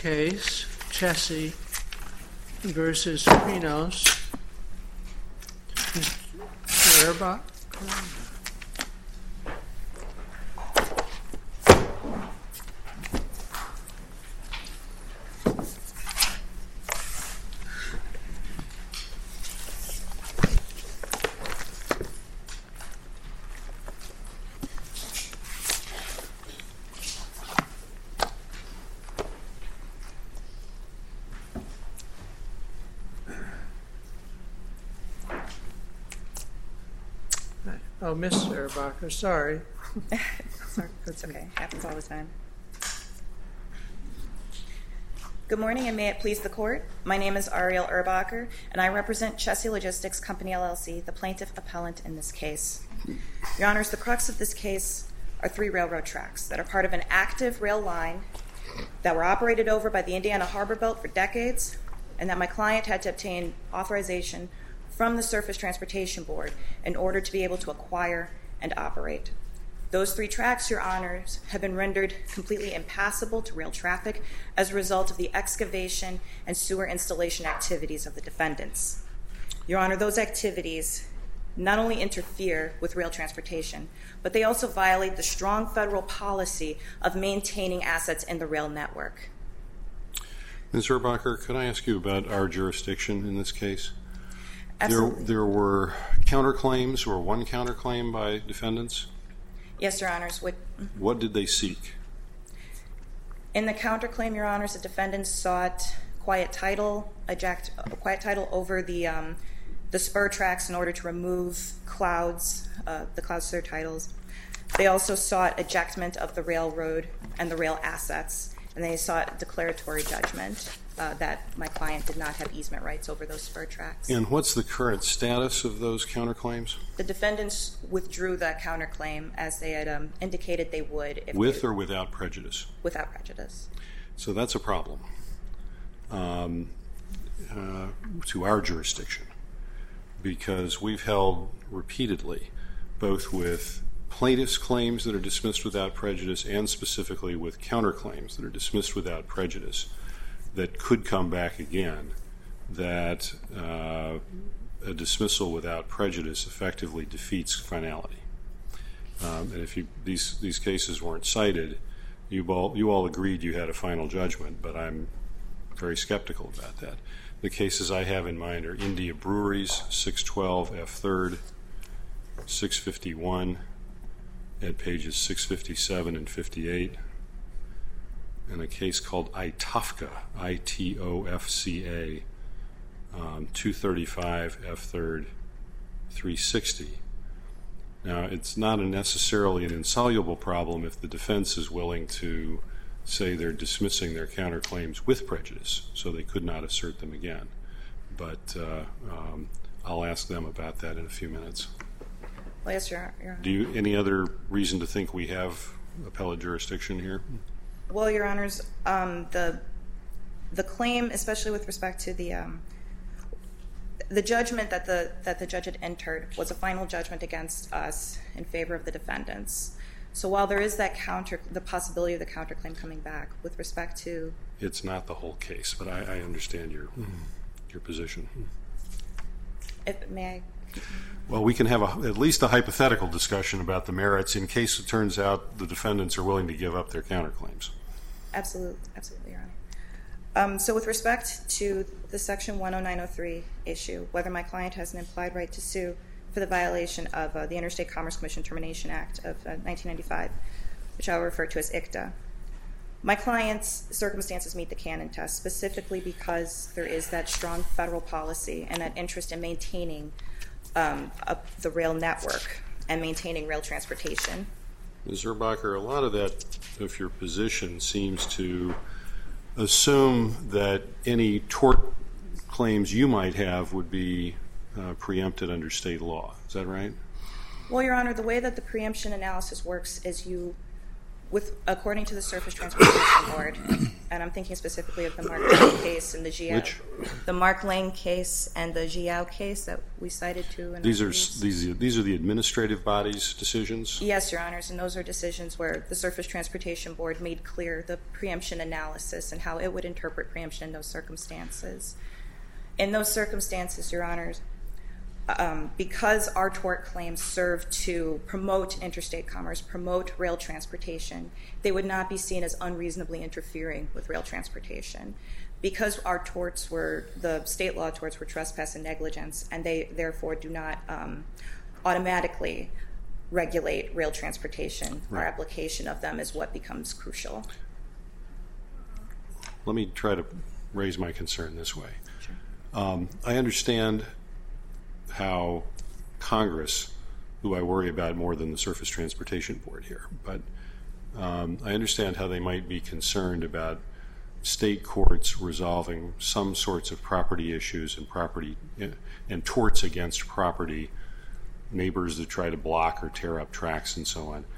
case, Chessie versus Pinos. Mr. Erbach. Oh, Miss Erbacher, sorry. That's okay. Happens all the time. Good morning, and may it please the Court. My name is Ariel Erbacher, and I represent Chessie Logistics Company, LLC, the plaintiff appellant in this case. Your Honors, the crux of this case are 3 railroad tracks that are part of an active rail line that were operated over by the Indiana Harbor Belt for decades, and that my client had to obtain authorization from the Surface Transportation Board in order to be able to acquire and operate. Those 3 tracks, Your Honors, have been rendered completely impassable to rail traffic as a result of the excavation and sewer installation activities of the defendants. Your Honor, those activities not only interfere with rail transportation, but they also violate the strong federal policy of maintaining assets in the rail network. Ms. Erbacher, could I ask you about our jurisdiction in this case? Absolutely. There were counterclaims or one counterclaim by defendants? Yes, Your Honors. What did they seek? In the counterclaim, Your Honors, the defendants sought quiet title over the spur tracks in order to remove the cloud spur titles. They also sought ejectment of the railroad and the rail assets, and they sought declaratory judgment that my client did not have easement rights over those spur tracks. And what's the current status of those counterclaims? The defendants withdrew that counterclaim as they had indicated they would. With or without prejudice? Without prejudice. So that's a problem to our jurisdiction, because we've held repeatedly, both with plaintiffs' claims that are dismissed without prejudice and specifically with counterclaims that are dismissed without prejudice, that could come back again, that a dismissal without prejudice effectively defeats finality. And if these cases weren't cited, you all agreed you had a final judgment, but I'm very skeptical about that. The cases I have in mind are India Breweries, 612 F. 3rd, 651 at pages 657 and 58, and a case called Itofka, ITOFCA, 235 F. 3rd, 360. Now, it's not necessarily an insoluble problem if the defense is willing to say they're dismissing their counterclaims with prejudice, so they could not assert them again. But I'll ask them about that in a few minutes. Well, yes, Your Honor. Do you any other reason to think we have appellate jurisdiction here? Well, Your Honors, the claim, especially with respect to the judgment that the judge had entered, was a final judgment against us in favor of the defendants. So while there is that the possibility of the counterclaim coming back with respect to... It's not the whole case, but I understand your position. May I? Well, we can have at least a hypothetical discussion about the merits in case it turns out the defendants are willing to give up their counterclaims. Absolutely, Your Honor. So with respect to the Section 10903 issue, whether my client has an implied right to sue for the violation of the Interstate Commerce Commission Termination Act of 1995, which I will refer to as ICTA, my client's circumstances meet the Cannon test, specifically because there is that strong federal policy and that interest in maintaining the rail network and maintaining rail transportation. Ms. Erbacher, a lot of that of your position seems to assume that any tort claims you might have would be preempted under state law. Is that right? Well, Your Honor, the way that the preemption analysis works is According to the Surface Transportation Board, and I'm thinking specifically of the Mark Lane case and the Jiao. Which? The Mark Lane case and the Jiao case that we cited to. These are the administrative body's decisions? Yes, Your Honors, and those are decisions where the Surface Transportation Board made clear the preemption analysis and how it would interpret preemption in those circumstances. In those circumstances, Your Honors, because our tort claims serve to promote interstate commerce, promote rail transportation, they would not be seen as unreasonably interfering with rail transportation. Because our torts the state law torts were trespass and negligence, and they therefore do not automatically regulate rail transportation. Right. Our application of them is what becomes crucial. Let me try to raise my concern this way. Sure. I understand how Congress, who I worry about more than the Surface Transportation Board here, but I understand how they might be concerned about state courts resolving some sorts of property issues and torts against property, neighbors that try to block or tear up tracks and so on.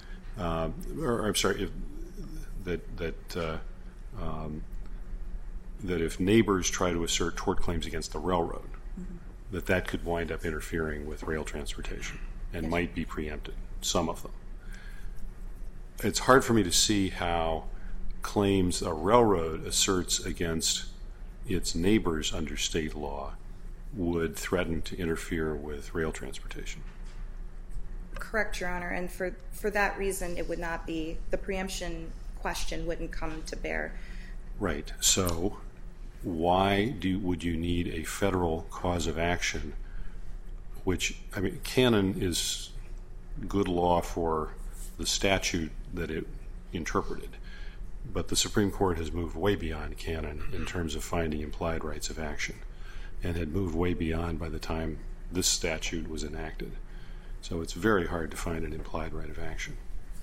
That if neighbors try to assert tort claims against the railroad, that could wind up interfering with rail transportation and might be preempted, some of them. It's hard for me to see how claims a railroad asserts against its neighbors under state law would threaten to interfere with rail transportation. Correct, Your Honor, and for that reason it would not be, the preemption question wouldn't come to bear. Right, so why would you need a federal cause of action, which, I mean, canon is good law for the statute that it interpreted, but the Supreme Court has moved way beyond canon in terms of finding implied rights of action, and had moved way beyond by the time this statute was enacted. So it's very hard to find an implied right of action,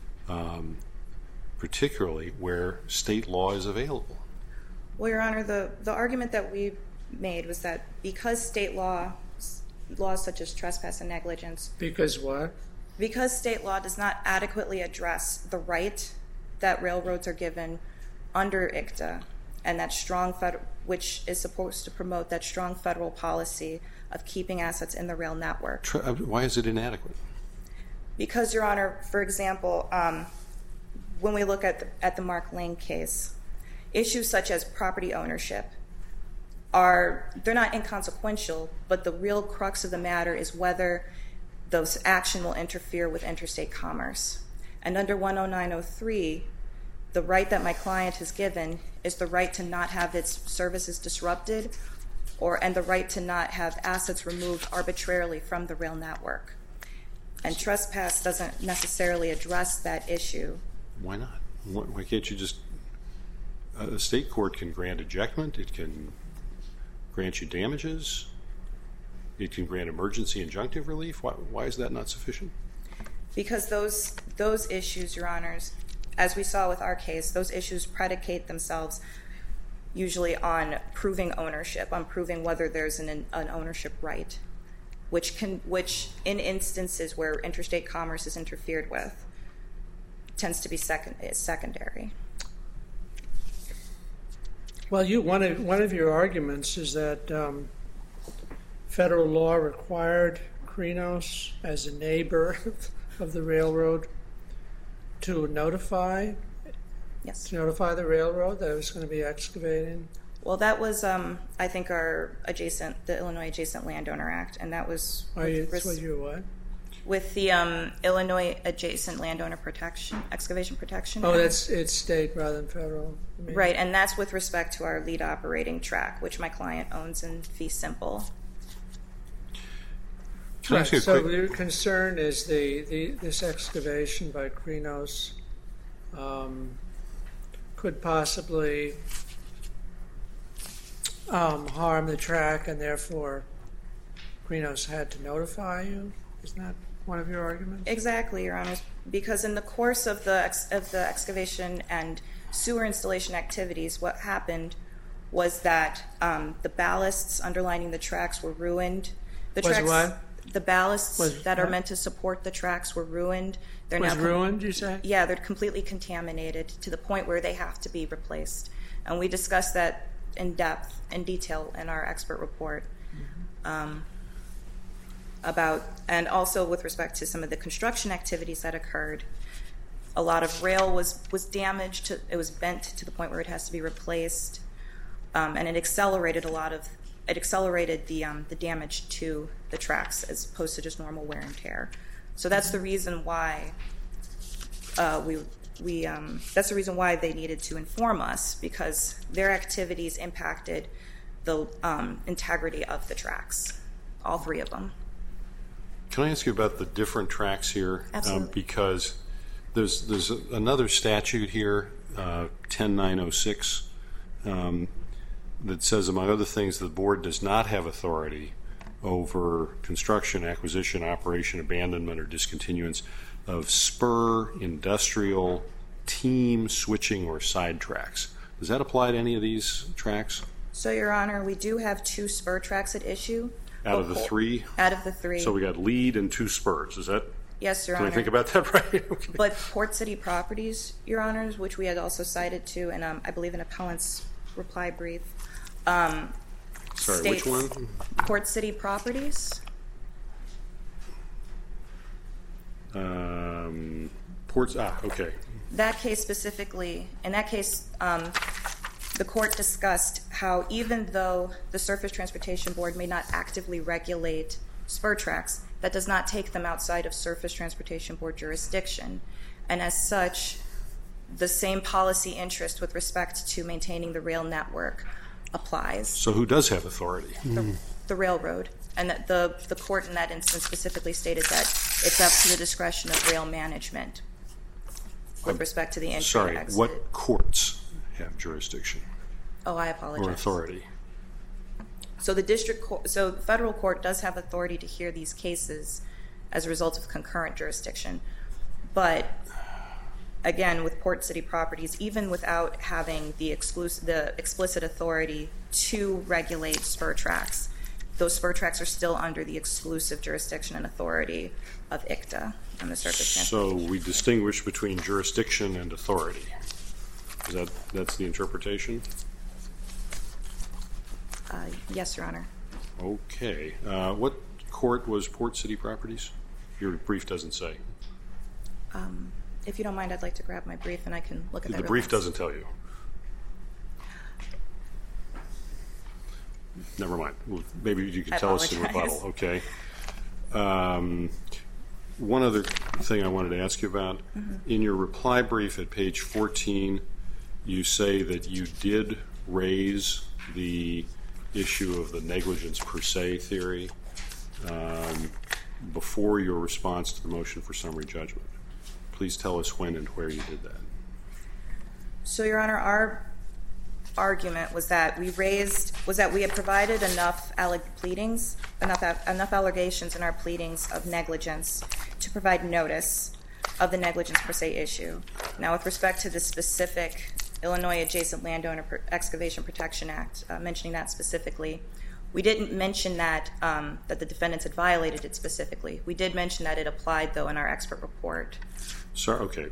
particularly where state law is available. Well, Your Honor, the argument that we made was that because state laws such as trespass and negligence... Because what? Because state law does not adequately address the right that railroads are given under ICTA, and that which is supposed to promote that strong federal policy of keeping assets in the rail network. Why is it inadequate? Because, Your Honor, for example, when we look at the Mark Lane case, issues such as property ownership they're not inconsequential, but the real crux of the matter is whether those action will interfere with interstate commerce. And under 10903, the right that my client has given is the right to not have its services disrupted, and the right to not have assets removed arbitrarily from the rail network. And trespass doesn't necessarily address that issue. Why not? Why can't you just... A state court can grant ejectment, it can grant you damages, it can grant emergency injunctive relief. Why is that not sufficient? Because those issues, Your Honors, as we saw with our case, those issues predicate themselves usually on proving ownership, on proving whether there's an ownership right, which in instances where interstate commerce is interfered with tends to be secondary. Well, one of your arguments is that federal law required Krenos as a neighbor of the railroad to notify the railroad that it was going to be excavating. Well, that was, I think, the Illinois Adjacent Landowner Act, and that was with the Illinois Adjacent Landowner Excavation Protection Act. Oh, it's state rather than federal. Right, and that's with respect to our lead operating track, which my client owns in fee simple. Right, so your concern is this excavation by Krenos could possibly harm the track, and therefore Krenos had to notify you? Isn't that one of your arguments? Exactly, Your Honor, because in the course of the excavation and sewer installation activities, what happened was that the ballasts underlining the tracks were ruined. What? The ballasts that are meant to support the tracks were ruined. They're was now ruined, you say? Yeah, they're completely contaminated to the point where they have to be replaced. And we discussed that in depth, in detail, in our expert report. And also with respect to some of the construction activities that occurred, a lot of rail was damaged. It was bent to the point where it has to be replaced, and it accelerated the damage to the tracks as opposed to just normal wear and tear. So that's the reason why that's the reason why they needed to inform us, because their activities impacted the integrity of the tracks, all three of them. Can I ask you about the different tracks here? Absolutely. Because there's another statute here, 10906, that says, among other things, the board does not have authority over construction, acquisition, operation, abandonment, or discontinuance of spur, industrial, team, switching, or side tracks. Does that apply to any of these tracks? So, Your Honor, we do have 2 spur tracks at issue. Out of the 3? Out of the 3. So we got lead and 2 spurs. Is that? Yes, Your Can Honor. I think about that right? Okay. But Port City Properties, Your Honors, which we had also cited to, and I believe an appellant's reply brief. Sorry, States, which one? Port City Properties. Okay. That case specifically, in that case, the court discussed how even though the Surface Transportation Board may not actively regulate spur tracks, that does not take them outside of Surface Transportation Board jurisdiction. And as such, the same policy interest with respect to maintaining the rail network applies. So who does have authority? The railroad. And that the court in that instance specifically stated that it's up to the discretion of rail management with respect to the entry Sorry, and exit. what courts have jurisdiction Oh, I apologize. or authority? So the federal court does have authority to hear these cases as a result of concurrent jurisdiction. But again, with Port City Properties, even without having the explicit authority to regulate spur tracks, those spur tracks are still under the exclusive jurisdiction and authority of ICTA and the Surface Transportation. So we distinguish between jurisdiction and authority. That's the interpretation? Yes, Your Honor. Okay. What court was Port City Properties? Your brief doesn't say. If you don't mind, I'd like to grab my brief and I can look at that. The brief doesn't tell you. Never mind. Well, maybe you can tell us in rebuttal. Okay. One other thing I wanted to ask you about. In your reply brief at page 14, you say that you did raise the issue of the negligence per se theory before your response to the motion for summary judgment. Please tell us when and where you did that. So, Your Honor, our argument was that we had provided enough allegations in our pleadings of negligence to provide notice of the negligence per se issue. Now, with respect to the specific Illinois Adjacent Landowner Excavation Protection Act, mentioning that specifically, we didn't mention that the defendants had violated it specifically. We did mention that it applied, though, in our expert report. Sorry, okay.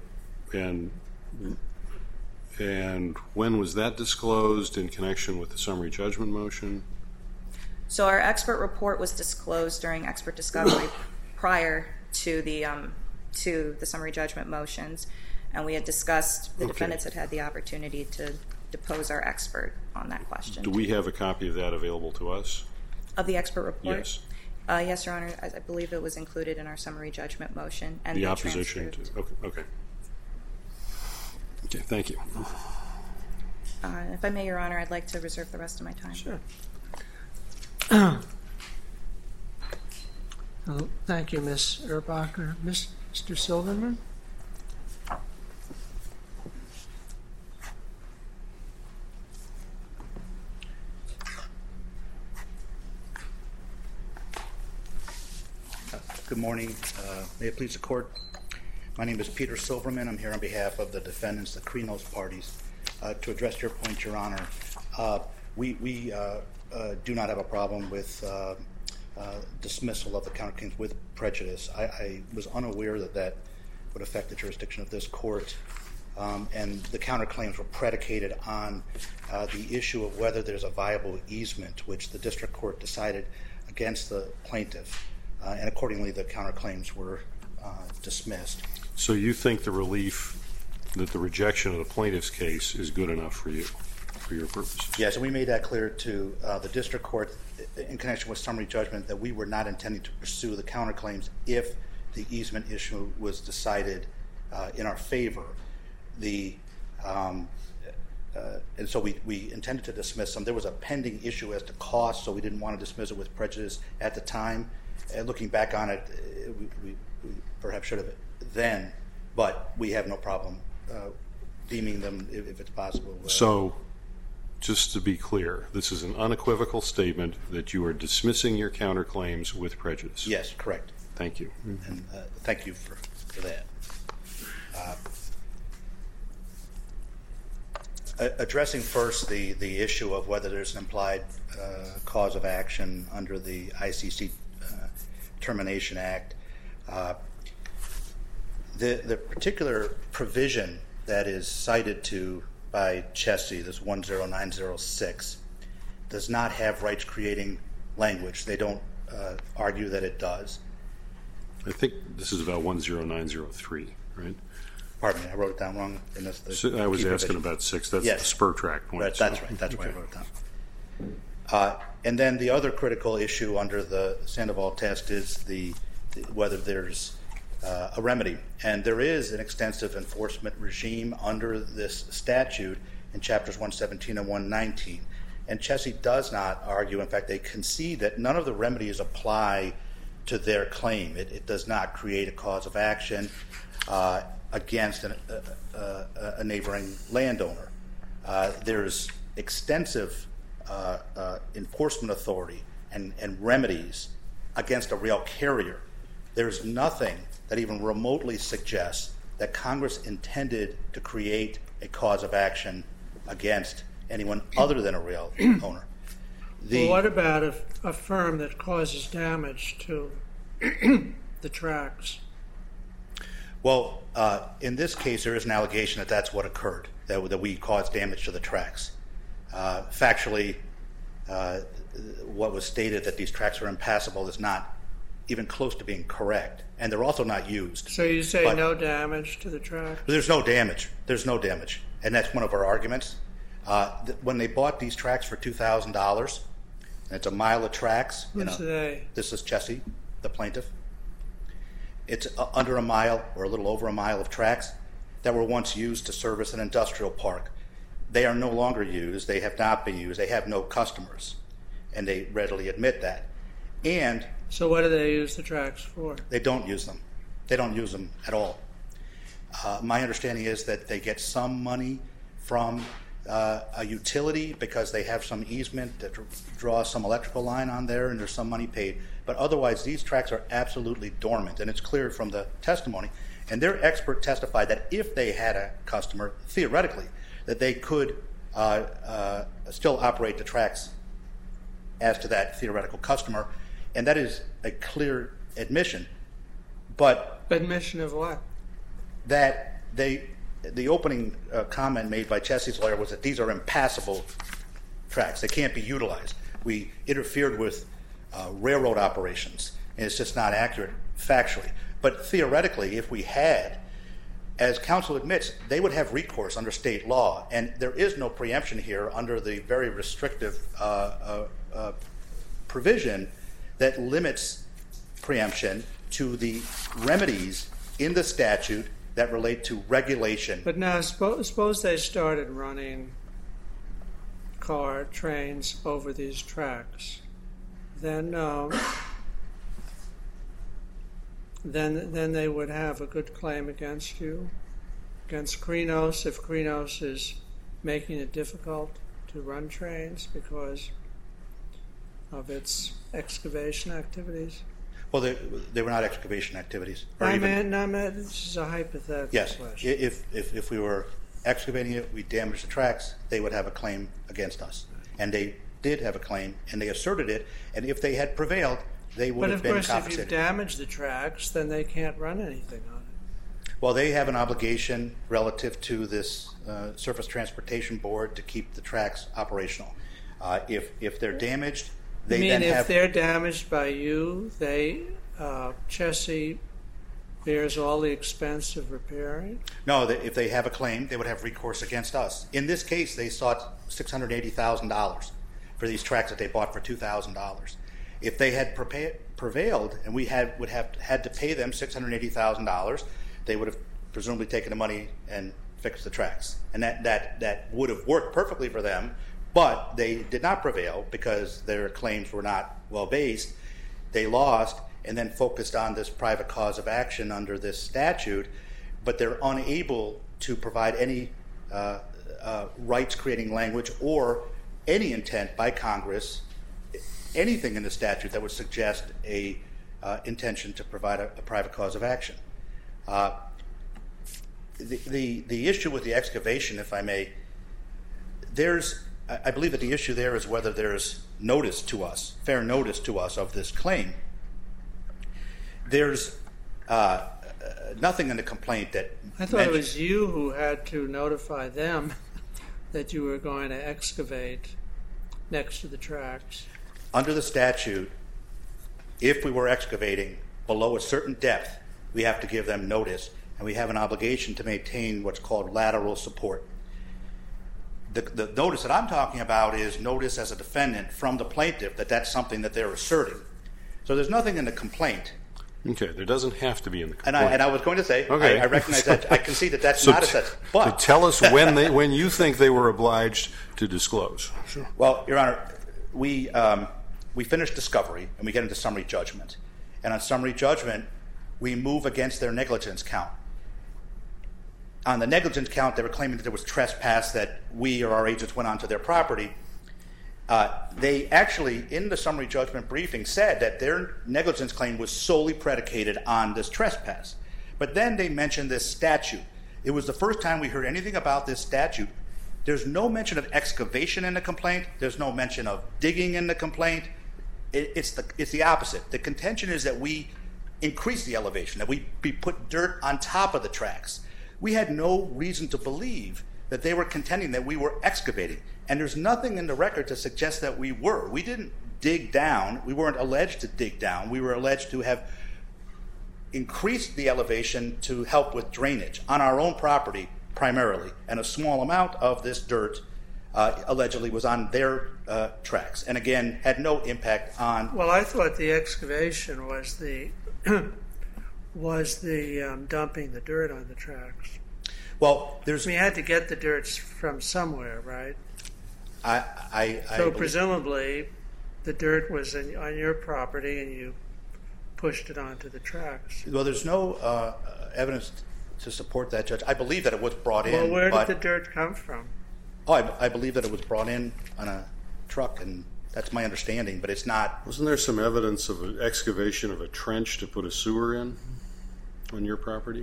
And when was that disclosed in connection with the summary judgment motion? So our expert report was disclosed during expert discovery prior to the summary judgment motions, and we had discussed, the defendants had had the opportunity to depose our expert on that question. Do we have a copy of that available to us? Of the expert report? Yes. Yes, Your Honor. I believe it was included in our summary judgment motion. And the opposition to, okay. Okay, thank you. If I may, Your Honor, I'd like to reserve the rest of my time. Sure. Thank you, Ms. Erbacher. Mr. Silverman? Good morning. May it please the court. My name is Peter Silverman. I'm here on behalf of the defendants, the Krinos parties. To address your point, Your Honor, we do not have a problem with dismissal of the counterclaims with prejudice. I was unaware that that would affect the jurisdiction of this court, and the counterclaims were predicated on the issue of whether there's a viable easement, which the district court decided against the plaintiff, and accordingly the counterclaims were dismissed. So you think the relief, that the rejection of the plaintiff's case is good enough for you, for your purposes? Yes, and we made that clear to the district court in connection with summary judgment that we were not intending to pursue the counterclaims if the easement issue was decided in our favor. And so we intended to dismiss them. There was a pending issue as to cost, so we didn't want to dismiss it with prejudice at the time. And looking back on it, we perhaps should have then, but we have no problem deeming them if it's possible. So, just to be clear, this is an unequivocal statement that you are dismissing your counterclaims with prejudice? Yes, correct. Thank you. And thank you for that. Addressing first the issue of whether there's an implied cause of action under the ICC Termination Act, the particular provision that is cited to by Chessie, this 10906, does not have rights-creating language. They don't argue that it does. I think this is about 10903, right? Pardon me, I wrote it down wrong. And that's the I was key asking provision. about 6. That's Yes. the spur track point. That's right. That's why I wrote it down. And then the other critical issue under the Sandoval test is whether there's a remedy. And there is an extensive enforcement regime under this statute in Chapters 117 and 119. And Chessie does not argue, in fact, they concede that none of the remedies apply to their claim. It does not create a cause of action against a neighboring landowner. There's extensive enforcement authority and remedies against a rail carrier. There's nothing that even remotely suggests that Congress intended to create a cause of action against anyone other than a rail owner. Well, what about a firm that causes damage to the tracks? Well, in this case, there is an allegation that that's what occurred, that we caused damage to the tracks. Factually, what was stated that these tracks are impassable is not even close to being correct, and they're also not used. So you say no damage to the tracks? There's no damage. There's no damage, and that's one of our arguments. When they bought these tracks for $2,000, and it's a mile of tracks. Who's they? This is Chessie, the plaintiff. It's under a mile or a little over a mile of tracks that were once used to service an industrial park. They are no longer used. They have not been used. They have no customers, and they readily admit that. And so what do they use the tracks for? they don't use them. They don't use them at all. My understanding is that they get some money from a utility because they have some easement that draws some electrical line on there, and there's some money paid. But otherwise, these tracks are absolutely dormant, and it's clear from the testimony. And their expert testified that if they had a customer, theoretically, that they could still operate the tracks as to that theoretical customer, and that is a clear admission. But admission of what? That the opening comment made by Chessie's lawyer was that these are impassable tracks. They can't be utilized. We interfered with railroad operations, and it's just not accurate factually. But theoretically, if we had, as counsel admits, they would have recourse under state law, and there is no preemption here under the very restrictive provision that limits preemption to the remedies in the statute that relate to regulation. But now suppose they started running trains over these tracks. Then they would have a good claim against you, against Krinos, if Krinos is making it difficult to run trains because of its excavation activities. Well, they were not excavation activities. This is a hypothetical yes, question. If we were excavating it, we damaged the tracks, they would have a claim against us. And they did have a claim, and they asserted it, and if they had prevailed, they would But have of been course, if compensated. you've damaged the tracks, then they can't run anything on it. Well, they have an obligation relative to this Surface Transportation Board to keep the tracks operational. If they're damaged, they I mean, then if have... they're damaged by you, Chessie bears all the expense of repairing? No, if they have a claim, they would have recourse against us. In this case, they sought $680,000 for these tracks that they bought for $2,000. If they had prevailed and we would have had to pay them $680,000, they would have presumably taken the money and fixed the tracks. And that would have worked perfectly for them, but they did not prevail because their claims were not well-based. They lost and then focused on this private cause of action under this statute, but they're unable to provide any rights-creating language or any intent by Congress, anything in the statute that would suggest a intention to provide a private cause of action. The issue with the excavation, if I may, I believe that the issue there is whether there's notice to us, fair notice to us of this claim. There's nothing in the complaint that I thought it was you who had to notify them that you were going to excavate next to the tracks. Under the statute, if we were excavating below a certain depth, we have to give them notice, and we have an obligation to maintain what's called lateral support. The notice that I'm talking about is notice as a defendant from the plaintiff that that's something that they're asserting. So there's nothing in the complaint. Okay, there doesn't have to be in the complaint. And I was going to say, okay. I recognize that. I can see that that's so not a such. But so tell us when you think they were obliged to disclose. Sure. Well, Your Honor, we finish discovery and we get into summary judgment. And on summary judgment, we move against their negligence count. On the negligence count, they were claiming that there was trespass, that we or our agents went onto their property. They actually, in the summary judgment briefing, said that their negligence claim was solely predicated on this trespass. But then they mentioned this statute. It was the first time we heard anything about this statute. There's no mention of excavation in the complaint. There's no mention of digging in the complaint. It's the opposite. The contention is that we increase the elevation, that we put dirt on top of the tracks. We had no reason to believe that they were contending that we were excavating. And there's nothing in the record to suggest that we were. We didn't dig down. We weren't alleged to dig down. We were alleged to have increased the elevation to help with drainage on our own property primarily. And a small amount of this dirt allegedly was on their tracks. And again, had no impact on... Well, I thought the excavation was the dumping the dirt on the tracks. Well, you had to get the dirt from somewhere, right? So presumably, the dirt was on your property, and you pushed it onto the tracks. Well, there's no evidence to support that, Judge. I believe that it was brought in. Well, where did the dirt come from? Oh, I believe that it was brought in on a truck, and that's my understanding. But it's not. Wasn't there some evidence of an excavation of a trench to put a sewer in on your property?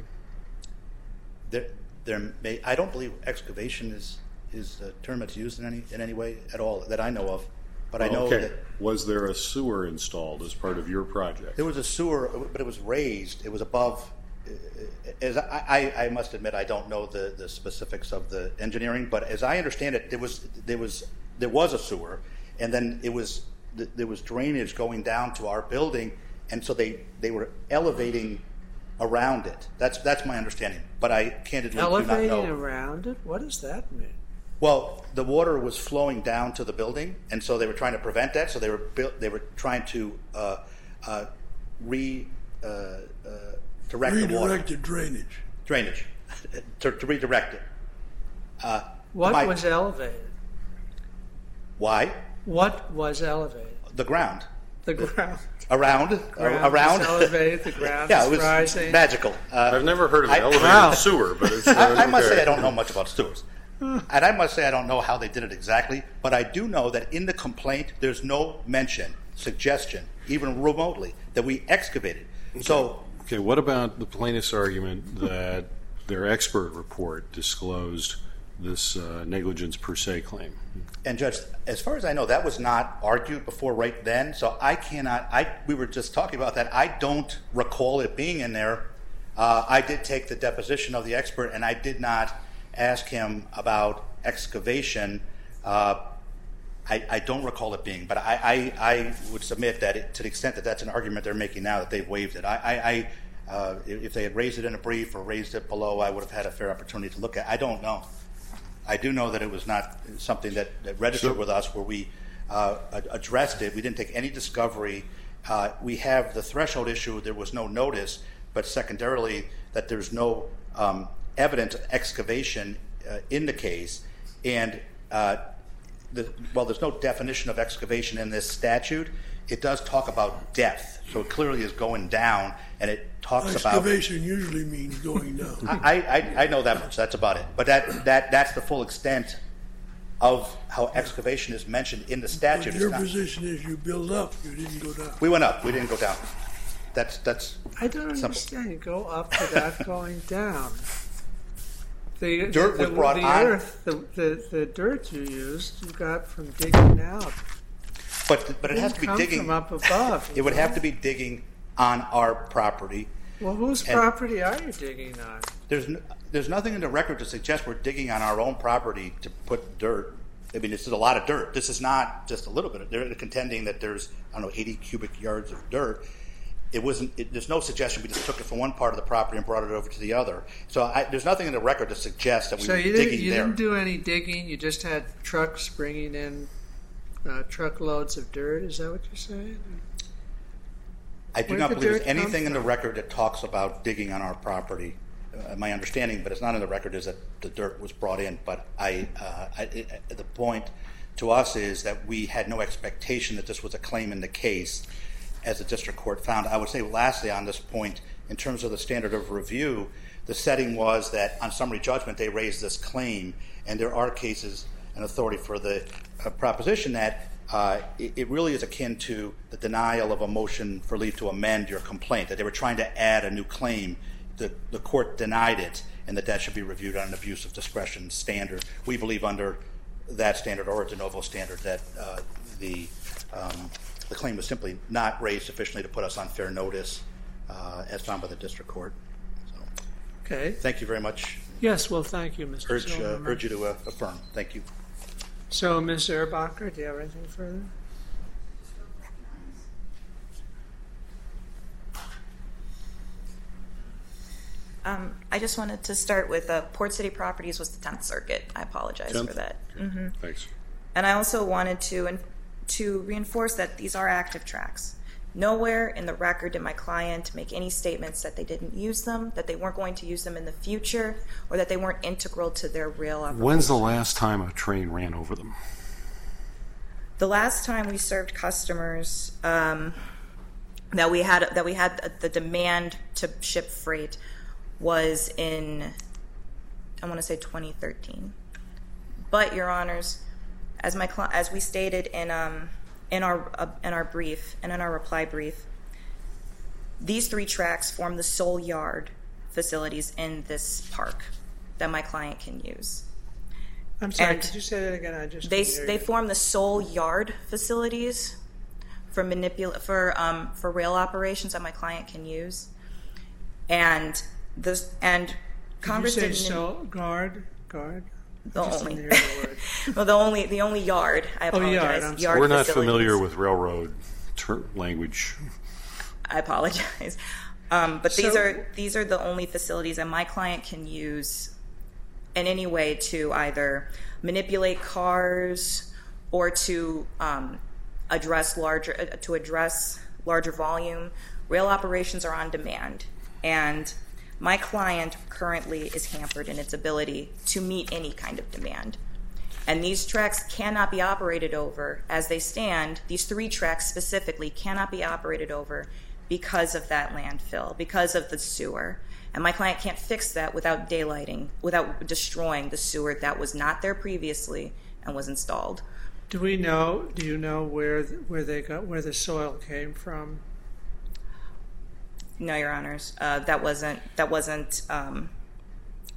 I don't believe excavation is a term that's used in any way at all that I know of. But I know that... Was there a sewer installed as part of your project? There was a sewer, but it was raised. It was above... I must admit I don't know the specifics of the engineering, but as I understand it, there was a sewer, and then there was drainage going down to our building, and so they were elevating around it. That's my understanding, but I candidly do not know. Elevating around it? What does that mean? Well, the water was flowing down to the building, and so they were trying to prevent that. So they were trying to redirect the water. Redirect the drainage. Drainage. to redirect it. What was elevated? Why? What was elevated? The ground. The ground. Around. Was elevated. The ground yeah, it was rising. Magical. I've never heard of an elevated sewer, but it's... I must say I don't know much about sewers. And I must say I don't know how they did it exactly, but I do know that in the complaint there's no mention, suggestion, even remotely, that we excavated. Okay, what about the plaintiff's argument that their expert report disclosed this negligence per se claim. And Judge, as far as I know, that was not argued before right then, so we were just talking about that. I don't recall it being in there. I did take the deposition of the expert, and I did not ask him about excavation. I don't recall it being, but I would submit that to the extent that that's an argument they're making now, that they've waived it. If they had raised it in a brief or raised it below, I would have had a fair opportunity to look at it. I don't know. I do know that it was not something that registered with us where we addressed it. We didn't take any discovery. We have the threshold issue. There was no notice, but secondarily that there's no evidence of excavation in the case. And while there's no definition of excavation in this statute, it does talk about depth. So it clearly is going down, and it talks about... Excavation usually means going down. I know that much. That's about it. But that's the full extent of how excavation is mentioned in the statute. But your position is you build up, you didn't go down. We went up. We didn't go down. That's I don't understand. You go up without going down. The dirt was brought on. Earth, the dirt you used, you got from digging out. But it has to be digging from up above. It would have to be digging on our property. Well, whose property are you digging on? There's nothing in the record to suggest we're digging on our own property to put dirt. I mean, this is a lot of dirt. This is not just a little bit. They're contending that there's 80 cubic yards of dirt. There's no suggestion we just took it from one part of the property and brought it over to the other. So there's nothing in the record to suggest that we were digging there. So you didn't do any digging? You just had trucks bringing in truckloads of dirt? Is that what you're saying? I do not believe there's anything in the record that talks about digging on our property. My understanding, but it's not in the record, is that the dirt was brought in. But the point to us is that we had no expectation that this was a claim in the case, as the district court found. I would say lastly on this point, in terms of the standard of review, the setting was that on summary judgment they raised this claim, and there are cases and authority for the proposition that it really is akin to the denial of a motion for leave to amend your complaint, that they were trying to add a new claim. The court denied it, and that should be reviewed on an abuse of discretion standard. We believe under that standard or a de novo standard that the claim was simply not raised sufficiently to put us on fair notice as found by the district court. So, okay. Thank you very much. Yes, well, thank you, Mr. Silverman. Urge you to affirm. Thank you. So, Ms. Erbacher, do you have anything further? I just wanted to start with Port City Properties was the 10th Circuit. I apologize 10th? for that. Okay. Mm-hmm. Thanks. And I also wanted to reinforce that these are active tracks. Nowhere in the record did my client make any statements that they didn't use them, that they weren't going to use them in the future, or that they weren't integral to their rail operation. When's the last time a train ran over them? The last time we served customers that we had the demand to ship freight was in, I want to say 2013. But, Your Honors, as we stated in our brief and in our reply brief, these 3 tracks form the sole yard facilities in this park that my client can use. I'm sorry, could you say that again? They form the sole yard facilities for rail operations that my client can use, and Congress did you say so guard. The only yard. I apologize. Yard We're not facilities. familiar with railroad language. I apologize, but these are the only facilities that my client can use in any way to either manipulate cars or to address larger volume. Rail operations are on demand, and my client currently is hampered in its ability to meet any kind of demand. And these tracks cannot be operated over as they stand. These 3 tracks specifically cannot be operated over because of that landfill, because of the sewer. And my client can't fix that without without destroying the sewer that was not there previously and was installed. Do you know where the soil came from? No, Your Honors. That wasn't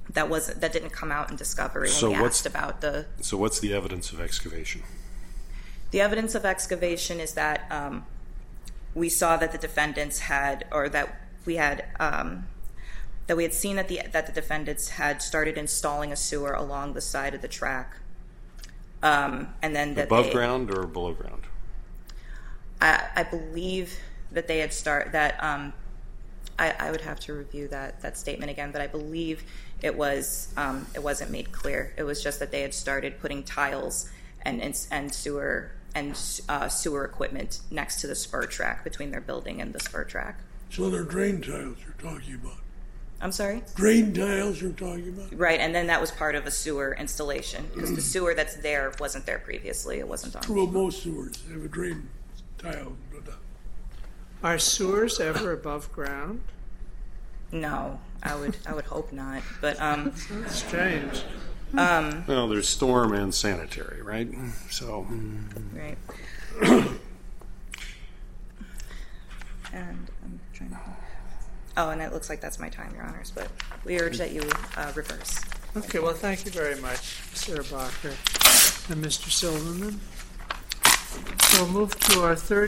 that didn't come out in discovery when So we asked about the. So what's the evidence of excavation? The evidence of excavation is that we saw that the defendants had, or that we had seen that the defendants had started installing a sewer along the side of the track, and then that above ground or below ground? I believe that they had I would have to review that statement again, but I believe it wasn't made clear. It was just that they had started putting tiles and sewer equipment next to the spur track, between their building and the spur track. So they're drain tiles you're talking about. I'm sorry? Drain tiles you're talking about? Right, and then that was part of a sewer installation, because the sewer that's there wasn't there previously. It wasn't on. True of most sewers. They have a drain tile. Are sewers ever above ground? No, I would hope not. But That's strange. Well, there's storm and sanitary, right? So. Right. And I'm trying to. Oh, and it looks like that's my time, Your Honors. But we urge that you reverse. Okay, well, thank you very much, Sarah Bacher and Mr. Silverman. We'll move to our third